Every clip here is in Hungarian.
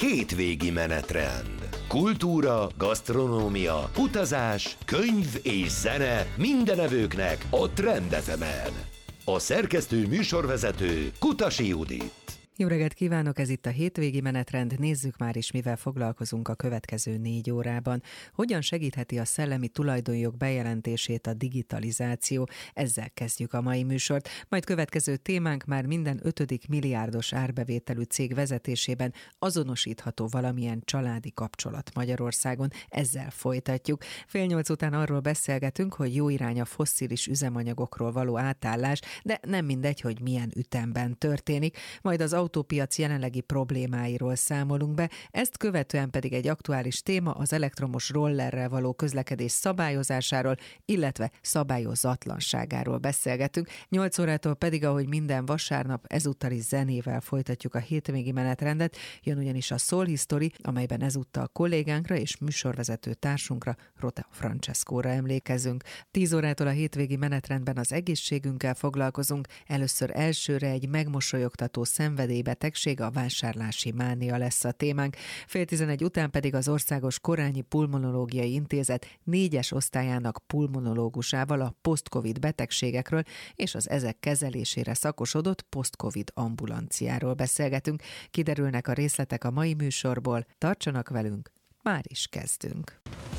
Hétvégi menetrend. Kultúra, gasztronómia, utazás, könyv és zene minden evőknek a Trend FM-en. A szerkesztő műsorvezető Kutasi Judit. Jó reggelt kívánok, ez itt a Hétvégi menetrend. Nézzük már is, mivel foglalkozunk a következő 4 órában. Hogyan segítheti a szellemi tulajdonjog bejelentését a digitalizáció? Ezzel kezdjük a mai műsort. Majd következő témánk: már minden 5. milliárdos árbevételű cég vezetésében azonosítható valamilyen családi kapcsolat Magyarországon. Ezzel folytatjuk. 7:30 után arról beszélgetünk, hogy jó irány a fosszilis üzemanyagokról való átállás, de nem mindegy, hogy milyen ütemben történik. Majd az autópiac jelenlegi problémáiról számolunk be, ezt követően pedig egy aktuális téma, az elektromos rollerrel való közlekedés szabályozásáról, illetve szabályozatlanságáról beszélgetünk. 8 órától pedig, ahogy minden vasárnap, ezúttal is zenével folytatjuk a hétvégi menetrendet. Jön ugyanis a Soul History, amelyben ezúttal kollégánkra és műsorvezető társunkra, Rota Francescóra emlékezünk. 10 órától a hétvégi menetrendben az egészségünkkel foglalkozunk. Először elsőre egy megmosolyogtató szenvedélybetegség, a vásárlási mánia lesz a témánk. 10:30 után pedig az Országos Korányi Pulmonológiai Intézet 4-es osztályának pulmonológusával a post-covid betegségekről és az ezek kezelésére szakosodott post-covid ambulanciáról beszélgetünk. Kiderülnek a részletek a mai műsorból. Tartsanak velünk, már is kezdünk.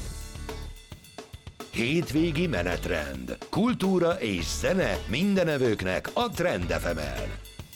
Hétvégi menetrend. Kultúra és zene minden evőknek a Trend FM-en.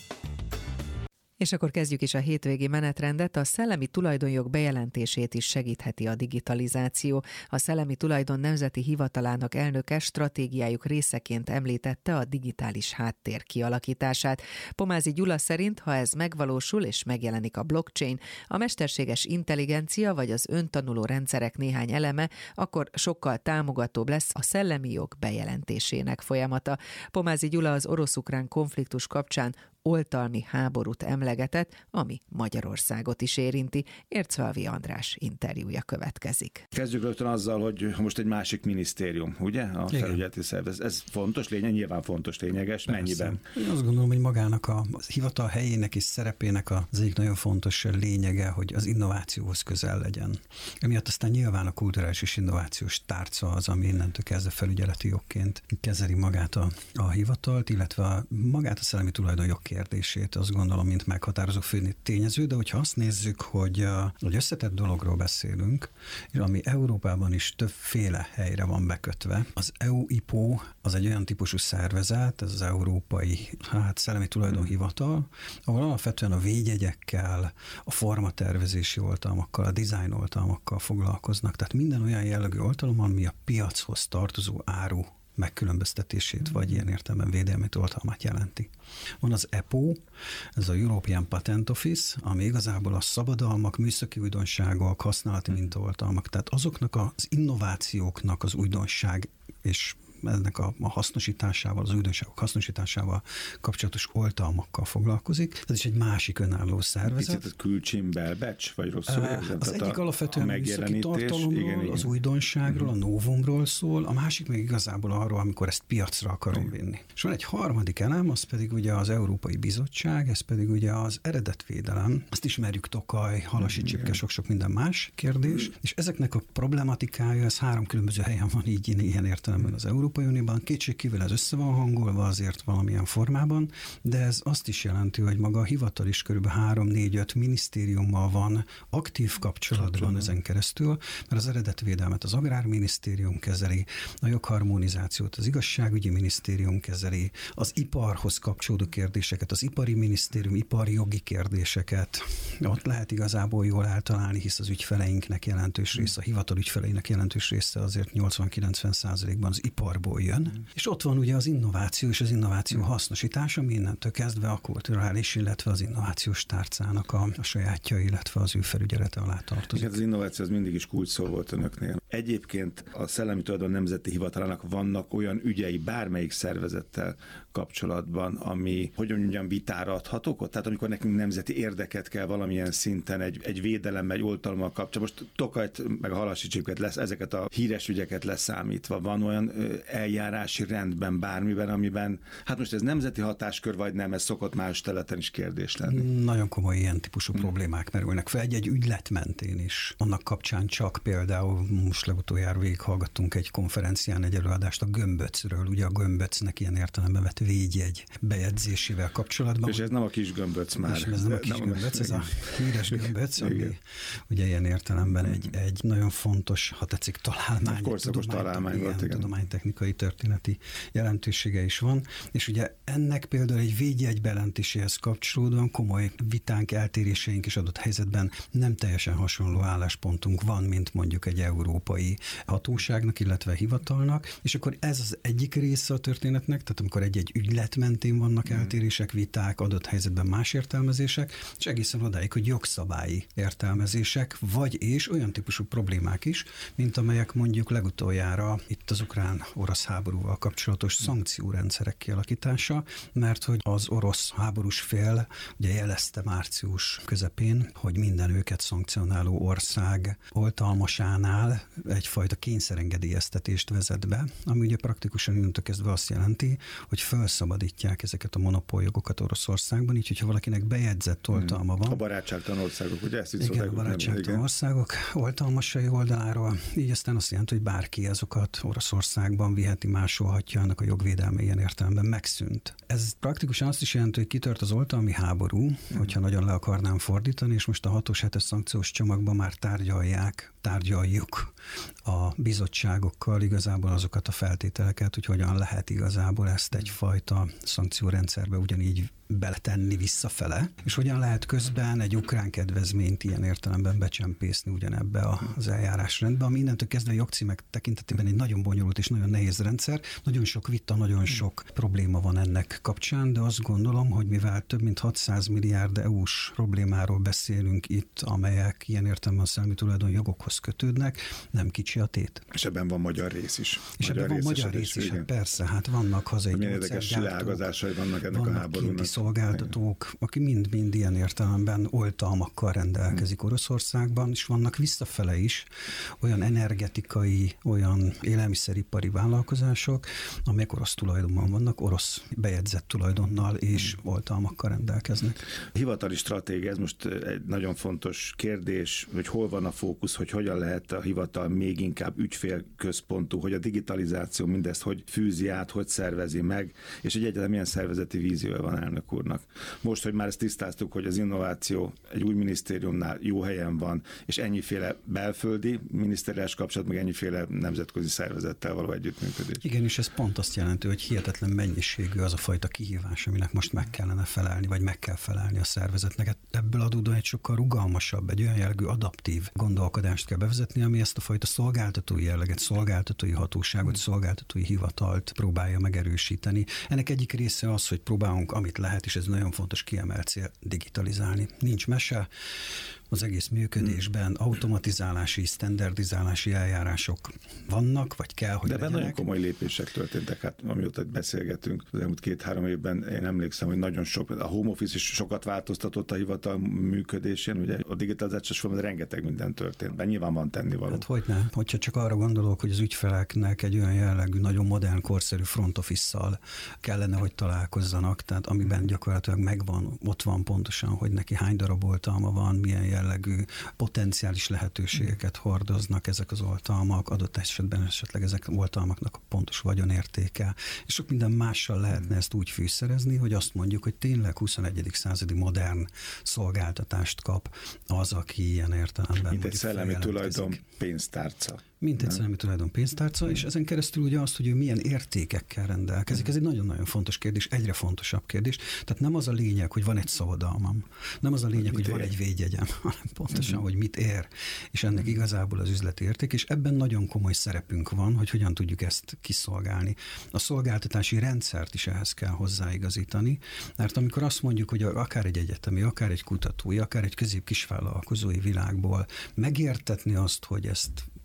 És akkor kezdjük is a hétvégi menetrendet. A szellemi tulajdonjog bejelentését is segítheti a digitalizáció. A Szellemi Tulajdon Nemzeti Hivatalának elnöke stratégiájuk részeként említette a digitális háttér kialakítását. Pomázi Gyula szerint, ha ez megvalósul és megjelenik a blockchain, a mesterséges intelligencia vagy az öntanuló rendszerek néhány eleme, akkor sokkal támogatóbb lesz a szellemi jog bejelentésének folyamata. Pomázi Gyula az orosz-ukrán konfliktus kapcsán oltalmi háborút emlegetett, ami Magyarországot is érinti. Érczfalvi András interjúja következik. Kezdjük rögtön azzal, hogy most egy másik minisztérium, ugye? A felügyeleti szerv. Ez fontos, nyilván fontos, lényeges. Persze. Mennyiben? Én azt gondolom, hogy magának a hivatal helyének és szerepének az egyik nagyon fontos lényege, hogy az innovációhoz közel legyen. Emiatt aztán nyilván a kulturális és innovációs tárca az, ami innentől kezdve felügyeleti jogként kezeli magát a hivatalt, illetve magát a szellemi tulajdonjog kérdését, azt gondolom, mint meghatározó fő tényező, de hogyha azt nézzük, hogy összetett dologról beszélünk, ami Európában is többféle helyre van bekötve. Az EU-IPO az egy olyan típusú szervezet, ez az Európai Szellemi Tulajdonhivatal, ahol alapvetően a védjegyekkel, a formatervezési oltalmakkal, a design oltalmakkal foglalkoznak. Tehát minden olyan jellegű oltalom, ami a piachoz tartozó áru megkülönböztetését, vagy ilyen értelemben védelmi oltalmát jelenti. Van az EPO, ez a European Patent Office, ami igazából a szabadalmak, műszaki újdonságok, használati mintaoltalmak, tehát azoknak az innovációknak az újdonság és ennek a hasznosításával, az újdonságok hasznosításával kapcsolatos oltalmakkal foglalkozik. Ez is egy másik önálló szervezet. Picit a külcsimbelbecs, vagy rosszul érzem? Az egyik alapvetően műszaki tartalomról, igen. Az újdonságról, a novumról szól, a másik meg igazából arról, amikor ezt piacra akarom vinni. És van egy harmadik elem, az pedig ugye az Európai Bizottság, ez pedig ugye az eredetvédelem. Ezt ismerjük, Tokaj, Halasi Csipke, sok-sok minden más kérdés. És ezeknek a problematikája, ez 3 különböző helyen van így ilyen értelemben az Európai Unióban, kétségkívül ez össze van hangolva azért valamilyen formában, de ez azt is jelenti, hogy maga a hivatal is kb. 3-4-5 minisztériummal van aktív kapcsolatban ezen keresztül, mert az eredetvédelmet az Agrárminisztérium kezeli, a jogharmonizációt az Igazságügyi Minisztérium kezeli, az iparhoz kapcsolódó kérdéseket, az Ipari Minisztérium, ipari jogi kérdéseket. Ott lehet igazából jól eltalálni, hisz az ügyfeleinknek jelentős része, a hivatal ügyfeleinek jelentős része azért 80-90%-ban az iparból jön. És ott van ugye az innováció és az innováció hasznosítása, mindentől kezdve a kulturális, illetve az innovációs tárcának a sajátja, illetve az ő felügyelete alá tartozik. Igen, az innováció az mindig is kulcsszó volt önöknél. Egyébként a Szellemi Tulajdon Nemzeti Hivatalának vannak olyan ügyei bármelyik szervezettel kapcsolatban, ami, hogy mondjam, vitára adhatók ott? Tehát amikor nekünk nemzeti érdeket kell valamilyen szinten egy védelemmel, egy oltalommal kapcsolatban, most Tokajt, meg a Halasi Csipket lesz, ezeket a híres ügyeket leszámítva, van olyan eljárási rendben, bármiben, amiben, hát most ez nemzeti hatáskör vagy nem, ez szokott más területen is kérdés lenni. Nagyon komoly ilyen típusú problémák merülnek fel egy ügylet mentén is. Annak kapcsán csak például most legutoljára végighallgattunk egy konferencián egy előadást a gömböcről, ugye a gömböcnek ilyen értelemben vett védjegy bejegyzésével kapcsolatban. És ez nem a kis gömböc már. És ez nem a kis gömböc, ez a híres gömböc, ami ugye ilyen értelemben egy nagyon fontos, ha tetszik, találmány, tudománytechnikai történeti jelentősége is van, és ugye ennek például egy védjegy bejelentéséhez kapcsolódóan komoly vitánk, eltéréseink is adott helyzetben nem teljesen hasonló álláspontunk van, mint mondjuk egy európai hatóságnak, illetve hivatalnak, és akkor ez az egyik része a történetnek, tehát amikor egy ügylet mentén vannak eltérések, viták, adott helyzetben más értelmezések, és egészen odáig, hogy jogszabályi értelmezések, vagy és olyan típusú problémák is, mint amelyek mondjuk legutoljára itt az ukrán-orosz háborúval kapcsolatos szankciórendszerek kialakítása, mert hogy az orosz háborús fél ugye jelezte március közepén, hogy minden őket szankcionáló ország oltalmasánál egyfajta kényszerengedélyeztetést vezet be, ami ugye praktikusan innentől kezdve azt jelenti, hogy felszabadítják ezeket a monopóljogokat Oroszországban, így hogyha valakinek bejegyzett oltalma van. A barátságtalan országok, ugye ezt is igen, a barátságtalan országok oltalmasai oldaláról, így aztán azt jelenti, hogy bárki azokat Oroszországban viheti, másolhatja, annak a jogvédelme ilyen értelemben megszűnt. Ez praktikusan azt is jelenti, hogy kitört az oltalmi háború, hogyha nagyon le akarnám fordítani, és most a 6-os 7-es szankciós csomagban már tárgyaljuk a bizottságokkal igazából azokat a feltételeket, hogy hogyan lehet igazából ezt egyfajta szankciórendszerbe ugyanígy beletenni visszafele, és hogyan lehet közben egy ukrán kedvezményt ilyen értelemben becsempészni ugyanebbe az eljárásrendbe, ami innentől kezdve jogcímek tekintetében egy nagyon bonyolult és nagyon nehéz rendszer, nagyon sok vita, nagyon sok probléma van ennek kapcsán, de azt gondolom, hogy mivel több mint 600 milliárd EU-s problémáról beszélünk itt, amelyek ilyen értelemben a szellemi tulajdonjogokhoz kötődnek, nem kicsi a tét. És ebben van magyar rész is. És ebben van magyar rész is, hát persze, hát vannak hazai gyógyszergyártók, vannak ennek a háborúnak. Szolgáltatók, aki mind-mind ilyen értelemben oltalmakkal rendelkezik Oroszországban, és vannak visszafele is olyan energetikai, olyan élelmiszeripari vállalkozások, amelyek orosz tulajdonban vannak, orosz bejegyzett tulajdonnal és oltalmakkal rendelkeznek. A hivatali stratégia, ez most egy nagyon fontos kérdés, hogy hol van a fókusz, hogy hogyan lehet a hivatal még inkább ügyfélközpontú, hogy a digitalizáció mindezt hogy fűzi át, hogy szervezi meg, és hogy egyáltalán milyen szervezeti víziója van elnök úrnak. Most, hogy már ezt tisztáztuk, hogy az innováció egy új minisztériumnál jó helyen van, és ennyiféle belföldi miniszteriális kapcsolat, meg ennyiféle nemzetközi szervezettel való együttműködés. Igen, és ez pont azt jelenti, hogy hihetetlen mennyiségű az a fajta kihívás, aminek most meg kellene felelni, vagy meg kell felelni a szervezetnek. Ebből adódóan egy sokkal rugalmasabb, egy olyan jellegű adaptív gondolkodást kell bevezetni, ami ezt a fajta szolgáltatói jelleget, szolgáltatói hatóságot, szolgáltatói hivatalt próbálja megerősíteni. Ennek egyik része az, hogy próbálunk, amit lehet, és ez nagyon fontos kiemelt cél, digitalizálni. Nincs mese, az egész működésben automatizálási, standardizálási eljárások vannak, vagy kell, hogy legyenek. De nagyon komoly lépések történtek, hát amióta beszélgetünk az elmúlt 2-3 évben, én emlékszem, hogy nagyon sok, a home office is sokat változtatott a hivatal működésén, ugye a digitalizációs formában rengeteg minden történt, de nyilván van tennivaló. Hát hogyne, hogyha csak arra gondolok, hogy az ügyfeleknek egy olyan jellegű, nagyon modern, korszerű front office-szal kellene, hogy találkozzanak, tehát amiben gyakorlatilag megvan, ott van pontosan, hogy neki hány darab oltalma van, milyen jellegű potenciális lehetőségeket hordoznak ezek az oltalmak, adott esetben esetleg ezek oltalmaknak a pontos vagyonértéke, és sok minden mással lehetne ezt úgy fűszerezni, hogy azt mondjuk, hogy tényleg 21. századi modern szolgáltatást kap az, aki ilyen értelemben mint egy szellemi tulajdon pénztárca. Mint egy szellemi tulajdon pénztárca, és ezen keresztül ugye azt, hogy ő milyen értékekkel rendelkezik. Ez egy nagyon-nagyon fontos kérdés, egyre fontosabb kérdés. Tehát nem az a lényeg, hogy van egy szabadalmam, nem az a lényeg, hogy van egy védjegyem, hanem pontosan, hogy mit ér, és ennek igazából az üzleti érték, és ebben nagyon komoly szerepünk van, hogy hogyan tudjuk ezt kiszolgálni. A szolgáltatási rendszert is ehhez kell hozzáigazítani, mert amikor azt mondjuk, hogy akár egy egyetemi, akár egy kutatói, akár egy közép-kisvállalkozói világból megértetni azt, hogy ezt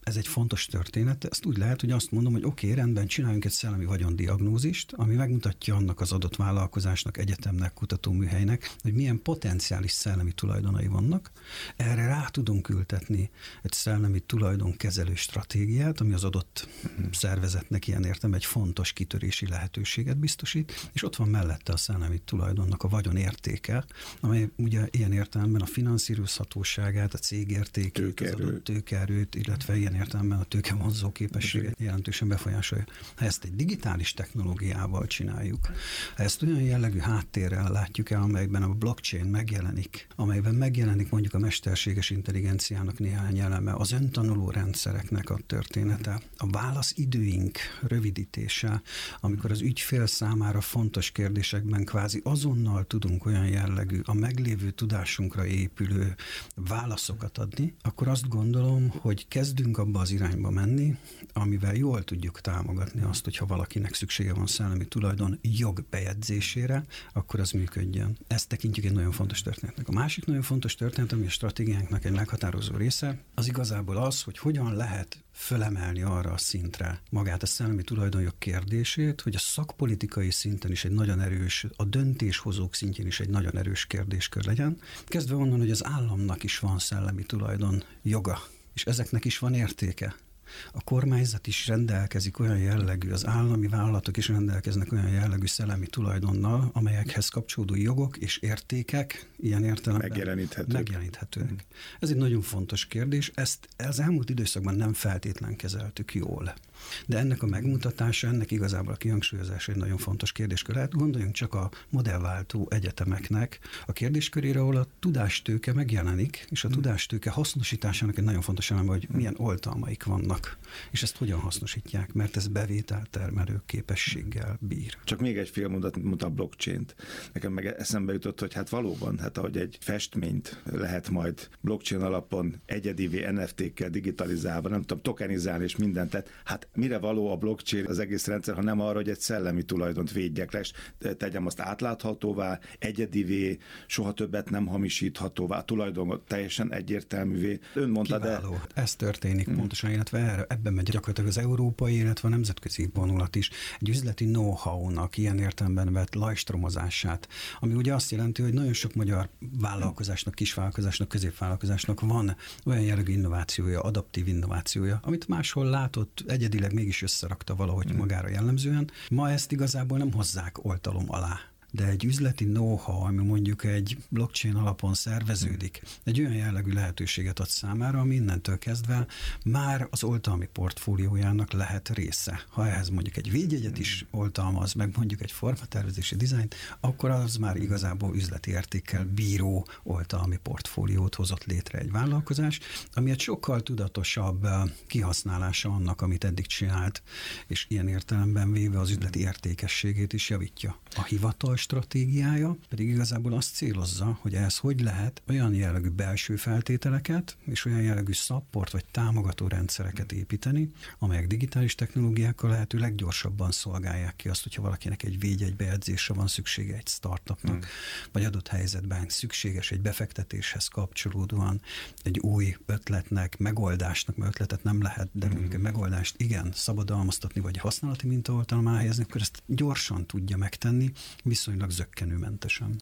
ez egy fontos történet. Ezt úgy lehet, hogy azt mondom, hogy oké, rendben, csináljunk egy szellemi vagyondiagnózist, ami megmutatja annak az adott vállalkozásnak, egyetemnek, kutatóműhelynek, hogy milyen potenciális szellemi tulajdonai vannak. Erre rá tudunk ültetni egy szellemi tulajdonkezelő stratégiát, ami az adott szervezetnek ilyen értem egy fontos kitörési lehetőséget biztosít, és ott van mellette a szellemi tulajdonnak a vagyon értéke, amely ugye ilyen értelemben a finanszírozhatóságát, a cég értékét, az adott tőkeerőt, illetve ilyen értelemben a tőkevonzó képességet jelentősen befolyásolja. Ha ezt egy digitális technológiával csináljuk, ha ezt olyan jellegű háttérrel látjuk el, amelyben a blockchain megjelenik, amelyben megjelenik mondjuk a mesterséges intelligenciának néhány eleme, az öntanuló rendszereknek a története, a válaszidőink rövidítése, amikor az ügyfél számára fontos kérdésekben kvázi azonnal tudunk olyan jellegű, a meglévő tudásunkra épülő válaszokat adni, akkor azt gondolom, hogy kezdünk abba az irányba menni, amivel jól tudjuk támogatni azt, hogyha valakinek szüksége van szellemi tulajdon jog bejegyzésére, akkor az működjön. Ezt tekintjük egy nagyon fontos történetnek. A másik nagyon fontos történet, ami a stratégiánknak egy meghatározó része, az igazából az, hogy hogyan lehet fölemelni arra a szintre magát a szellemi tulajdonjog kérdését, hogy a szakpolitikai szinten is egy nagyon erős, a döntéshozók szintjén is egy nagyon erős kérdéskör legyen. Kezdve onnan, hogy az államnak is van szellemi tulajdon joga, és ezeknek is van értéke. A kormányzat is rendelkezik olyan jellegű, az állami vállalatok is rendelkeznek olyan jellegű szellemi tulajdonnal, amelyekhez kapcsolódó jogok és értékek ilyen értelemben megjeleníthetőek. Ez egy nagyon fontos kérdés, ezt az elmúlt időszakban nem feltétlen kezeltük jól. De ennek a megmutatása, ennek igazából a kihangsúlyozása egy nagyon fontos kérdéskör. Hát gondoljunk csak a modellváltó egyetemeknek a kérdéskörére, ahol a tudástőke megjelenik, és a tudástőke hasznosításának egy nagyon fontos eleme, hogy milyen oltalmaik vannak, és ezt hogyan hasznosítják, mert ez bevételtermelő képességgel bír. Csak még egy fél mondat a blockchain-t. Nekem meg eszembe jutott, hogy hát valóban, hát ahogy egy festményt lehet majd blockchain alapon egyedivé NFT-kkel digitalizálva, nem tudom, tokenizálni és mindent, tehát hát mire való a blockchain, az egész rendszer, ha nem arra, hogy egy szellemi tulajdont védjek le, és tegyem azt átláthatóvá, egyedivé, soha többet nem hamisíthatóvá, a tulajdon teljesen egyértelművé. Ön mondta, kiváló. Ez történik pontosan, illetve ebben megy gyakorlatilag az európai, illetve a nemzetközi vonulat is. Egy üzleti know-how-nak ilyen értelemben vett lajstromozását, ami ugye azt jelenti, hogy nagyon sok magyar vállalkozásnak, kisvállalkozásnak, középvállalkozásnak van olyan jellegű innovációja, adaptív innovációja, amit máshol látott, egyedileg mégis összerakta valahogy magára jellemzően. Ma ezt igazából nem hozzák oltalom alá. De egy üzleti know-how, ami mondjuk egy blockchain alapon szerveződik, egy olyan jellegű lehetőséget ad számára, ami innentől kezdve már az oltalmi portfóliójának lehet része. Ha ehhez mondjuk egy védjegyet is oltalmaz, meg mondjuk egy formatervezési dizájnt, akkor az már igazából üzleti értékkel bíró oltalmi portfóliót hozott létre egy vállalkozás, ami egy sokkal tudatosabb kihasználása annak, amit eddig csinált, és ilyen értelemben véve az üzleti értékességét is javítja. A hivatal stratégiája pedig igazából azt célozza, hogy ehhez hogy lehet olyan jellegű belső feltételeket és olyan jellegű support vagy támogató rendszereket építeni, amelyek digitális technológiákkal lehető leggyorsabban szolgálják ki azt, hogyha valakinek egy védjegybejegyzésre van szüksége egy startupnak, vagy adott helyzetben szükséges egy befektetéshez kapcsolódóan egy új ötletnek, megoldásnak, mert ötletet nem lehet, de mondjuk egy megoldást igen, szabadalmaztatni, vagy használati mintaoltalomá helyezni, akkor ezt gyorsan tudja megtenni, viszonylag zökkenőmentesen.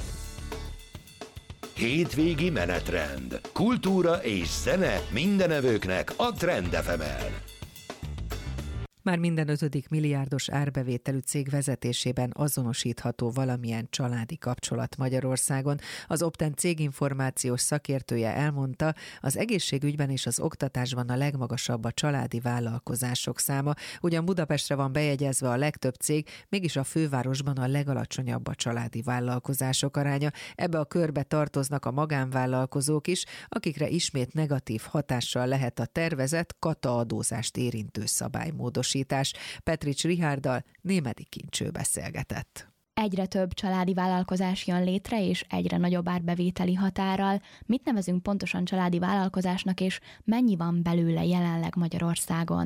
Hétvégi menetrend. Kultúra és zene mindenevőknek a Trend FM-en. Már minden 5. milliárdos árbevételű cég vezetésében azonosítható valamilyen családi kapcsolat Magyarországon. Az Opten céginformációs szakértője elmondta, az egészségügyben és az oktatásban a legmagasabb a családi vállalkozások száma. Ugyan Budapestre van bejegyezve a legtöbb cég, mégis a fővárosban a legalacsonyabb a családi vállalkozások aránya. Ebbe a körbe tartoznak a magánvállalkozók is, akikre ismét negatív hatással lehet a tervezett kataadózást érintő szabálymódosítás. Petrics Richárddal Némedy Kincső beszélgetett. Egyre több családi vállalkozás jön létre, és egyre nagyobb árbevételi határral. Mit nevezünk pontosan családi vállalkozásnak, és mennyi van belőle jelenleg Magyarországon?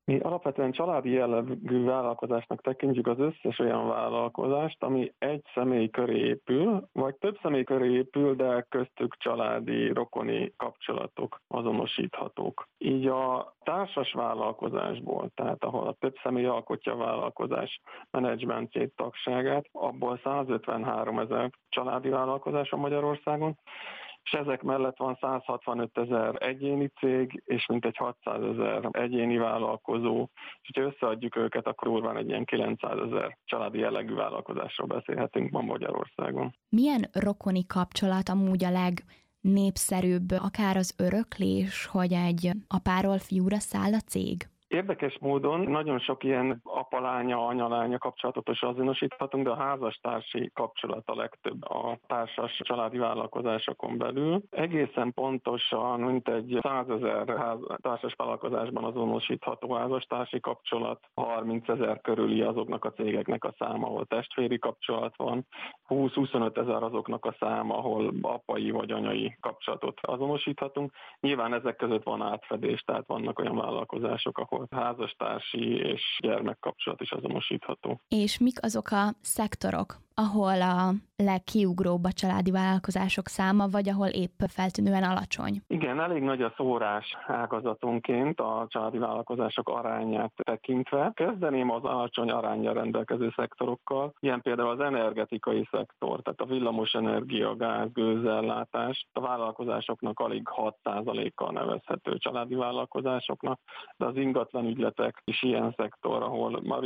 Mi alapvetően családi jellegű vállalkozásnak tekintjük az összes olyan vállalkozást, ami egy személy köré épül, vagy több személy köré épül, de köztük családi, rokoni kapcsolatok azonosíthatók. Így a társas vállalkozásból, tehát ahol a több személy alkotja a vállalkozás menedzsmentjét, tagságát, abból 153 000 családi vállalkozás a Magyarországon, és ezek mellett van 165 000 egyéni cég, és mintegy 600 000 egyéni vállalkozó, és ha összeadjuk őket, akkor durván egy ilyen 900 000 családi jellegű vállalkozásról beszélhetünk ma Magyarországon. Milyen rokoni kapcsolat amúgy a legnépszerűbb, akár az öröklés, hogy egy apáról fiúra száll a cég? Érdekes módon nagyon sok ilyen apa-lánya, anya-lánya kapcsolatot is azonosíthatunk, de a házastársi kapcsolat a legtöbb a társas családi vállalkozásokon belül. Egészen pontosan mintegy 100 000 társas vállalkozásban azonosítható házastársi kapcsolat, 30 000 körüli azoknak a cégeknek a száma, ahol testvéri kapcsolat van, 20-25 000 azoknak a száma, ahol apai vagy anyai kapcsolatot azonosíthatunk. Nyilván ezek között van átfedés, tehát vannak olyan vállalkozások, ahol házastársi és gyermekkapcsolat is azonosítható. És mik azok a szektorok, ahol a legkiugróbb a családi vállalkozások száma, vagy ahol épp feltűnően alacsony? Igen, elég nagy a szórás ágazatonként a családi vállalkozások arányát tekintve. Kezdeném az alacsony aránnyal rendelkező szektorokkal, ilyen például az energetikai szektor, tehát a villamosenergia, gáz, gőzellátás. A vállalkozásoknak alig 6%-kal nevezhető családi vállalkozásoknak, de az ingatlan ügyletek is ilyen szektor, ahol már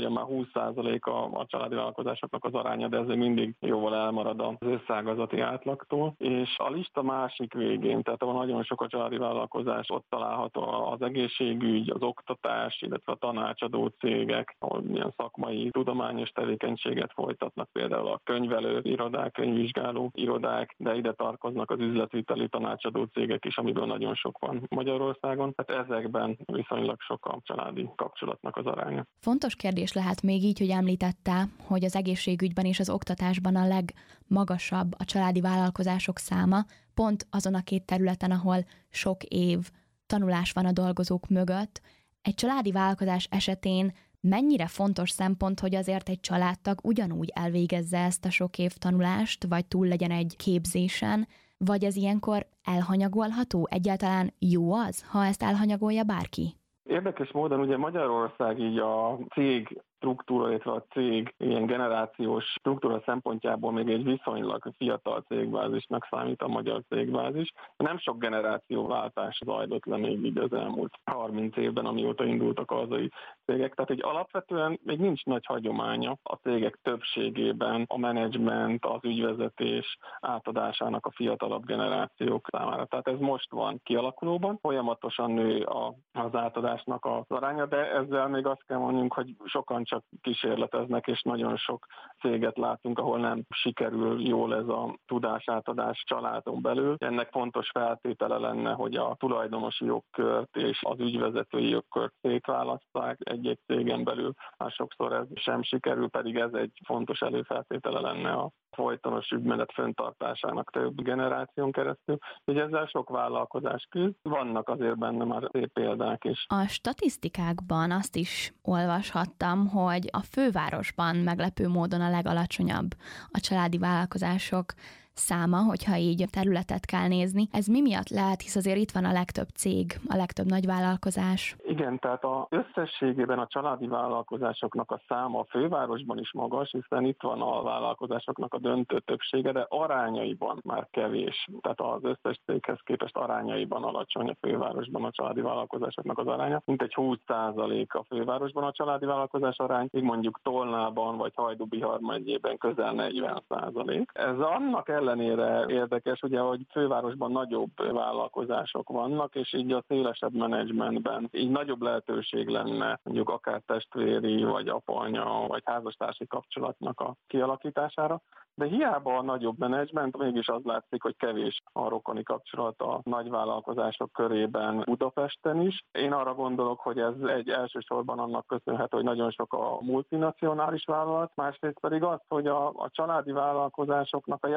20% a családi vállalkozásoknak az aránya, de ez mindig jóval elmarad az összágazati átlagtól. És a lista másik végén, tehát ahol nagyon sok a családi vállalkozás, ott található az egészségügy, az oktatás, illetve a tanácsadó cégek, ahol milyen szakmai, tudományos tevékenységet folytatnak, például a könyvelő irodák, könyvvizsgáló irodák, de ide tartoznak az üzletviteli tanácsadó cégek is, amiből nagyon sok van Magyarországon. Tehát ezekben viszonylag sok a családi kapcsolatnak az aránya. Fontos kérdés lehet még így, hogy említette, hogy az egészségügyben és az oktatásban a legmagasabb a családi vállalkozások száma, pont azon a két területen, ahol sok év tanulás van a dolgozók mögött. Egy családi vállalkozás esetén mennyire fontos szempont, hogy azért egy családtag ugyanúgy elvégezze ezt a sok év tanulást, vagy túl legyen egy képzésen, vagy ez ilyenkor elhanyagolható? Egyáltalán jó az, ha ezt elhanyagolja bárki? Érdekes módon ugye Magyarország így a cég struktúra, illetve a cég ilyen generációs struktúra szempontjából még egy viszonylag fiatal cégbázisnak számít a magyar cégbázis. Nem sok generációváltás zajlott le még így az elmúlt 30 évben, amióta indultak a hazai cégek. Tehát egy alapvetően még nincs nagy hagyománya a cégek többségében a menedzsment, az ügyvezetés átadásának a fiatalabb generációk számára. Tehát ez most van kialakulóban, folyamatosan nő az átadásnak az aránya, de ezzel még azt kell mondjunk, hogy sokan csak kísérleteznek, és nagyon sok céget látunk, ahol nem sikerül jól ez a tudásátadás családon belül. Ennek fontos feltétele lenne, hogy a tulajdonosi jogkört és az ügyvezetői jogkört szétválaszták egy-egy cégen belül. Már sokszor ez sem sikerül, pedig ez egy fontos előfeltétele lenne a folytonos ügymenet fenntartásának több generáción keresztül. Ugye ezzel sok vállalkozás küzd, vannak azért benne már szép példák is. A statisztikákban azt is olvashattam, hogy a fővárosban meglepő módon a legalacsonyabb a családi vállalkozások száma, hogyha így területet kell nézni. Ez mi miatt lehet, hisz azért itt van a legtöbb cég, a legtöbb nagy vállalkozás? Igen, tehát az összességében a családi vállalkozásoknak a száma a fővárosban is magas, hiszen itt van a vállalkozásoknak a döntő többsége, de arányaiban már kevés. Tehát az összes céghez képest arányaiban alacsony a fővárosban a családi vállalkozásoknak az aránya. Mintegy 20% a fővárosban a családi vállalkozás arány, így mondjuk Tolnában vagy Hajdú-Bihar megyében közel 40%. Ez annak ellenére érdekes, ugye, hogy fővárosban nagyobb vállalkozások vannak, és így a szélesebb menedzsmentben így nagyobb lehetőség lenne mondjuk akár testvéri, vagy apa-anya, vagy házastársi kapcsolatnak a kialakítására. De hiába a nagyobb menedzsment, mégis az látszik, hogy kevés a rokoni kapcsolat a nagyvállalkozások körében Budapesten is. Én arra gondolok, hogy ez egy elsősorban annak köszönhető, hogy nagyon sok a multinacionális vállalat, másrészt pedig az, hogy a családi vállalkozásoknak a jelentős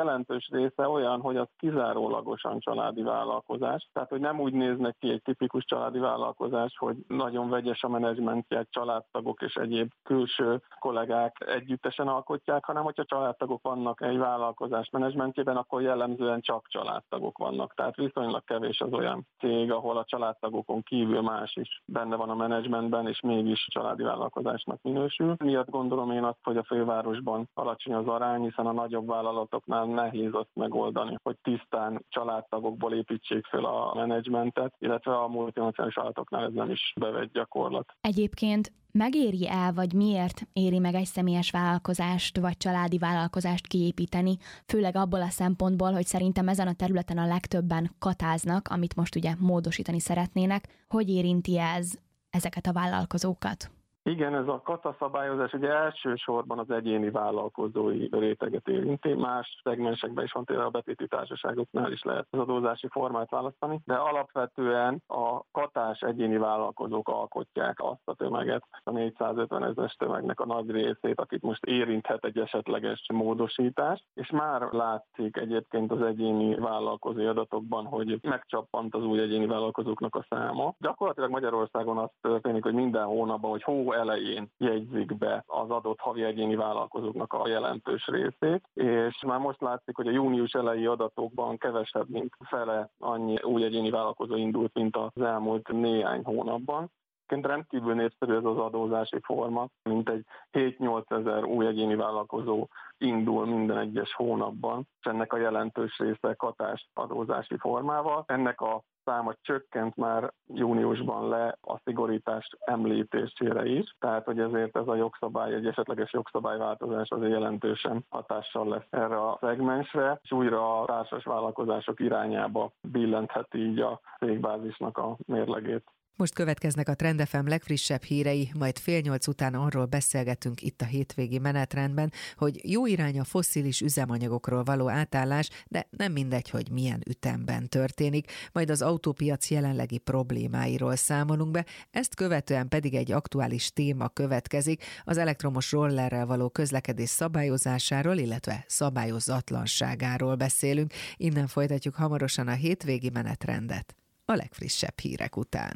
jelentős része olyan, hogy az kizárólagosan családi vállalkozás. Tehát, hogy nem úgy néznek ki egy tipikus családi vállalkozás, hogy nagyon vegyes a menedzsmentje, családtagok és egyéb külső kollégák együttesen alkotják, hanem hogyha családtagok vannak egy vállalkozás menedzsmentjében, akkor jellemzően csak családtagok vannak. Tehát viszonylag kevés az olyan cég, ahol a családtagokon kívül más is benne van a menedzsmentben, és mégis családi vállalkozásnak minősül. Miatt gondolom én azt, hogy a fővárosban alacsony az arány, hiszen a nagyobb vállalatoknál nehéz azt megoldani, hogy tisztán családtagokból építsék fel a menedzsmentet, illetve a multinacionális vállalatoknál ez nem is bevett gyakorlat. Egyébként megéri el, vagy miért éri meg egy személyes vállalkozást, vagy családi vállalkozást kiépíteni, főleg abból a szempontból, hogy szerintem ezen a területen a legtöbben katáznak, amit most ugye módosítani szeretnének. Hogy érinti ez ezeket a vállalkozókat? Igen, ez a kata szabályozás ugye elsősorban az egyéni vállalkozói réteget érinti, más szegmensekben is van, például a betéti társaságoknál is lehet az adózási formát választani, de alapvetően a katás egyéni vállalkozók alkotják azt a tömeget, a 450 000 tömegnek a nagy részét, akit most érinthet egy esetleges módosítás, és már látszik egyébként az egyéni vállalkozói adatokban, hogy megcsappant az új egyéni vállalkozóknak a száma. Gyakorlatilag Magyarországon az történik, hogy minden hónapban, hogy hó elején jegyzik be az adott havi egyéni vállalkozóknak a jelentős részét, és már most látszik, hogy a június elejé adatokban kevesebb, mint fele annyi új egyéni vállalkozó indult, mint az elmúlt néhány hónapban. Rendkívül népszerű ez az adózási forma, mint egy 7-8 ezer új egyéni vállalkozó indul minden egyes hónapban, és ennek a jelentős része katás adózási formával. Ennek a száma csökkent már júniusban le a szigorítás említésére is, tehát hogy ezért ez a jogszabály, egy esetleges jogszabályváltozás azért jelentősen hatással lesz erre a szegmensre, és újra a társas vállalkozások irányába billentheti így a cégbázisnak a mérlegét. Most következnek a Trend FM legfrissebb hírei, majd 7:30 után arról beszélgetünk itt a hétvégi menetrendben, hogy jó irány a fosszilis üzemanyagokról való átállás, de nem mindegy, hogy milyen ütemben történik, majd az autópiac jelenlegi problémáiról számolunk be, ezt követően pedig egy aktuális téma következik, az elektromos rollerrel való közlekedés szabályozásáról, illetve szabályozatlanságáról beszélünk, innen folytatjuk hamarosan a hétvégi menetrendet a legfrissebb hírek után.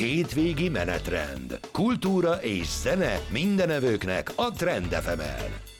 Hétvégi menetrend. Kultúra és zene mindenevőknek a Trend FM-en.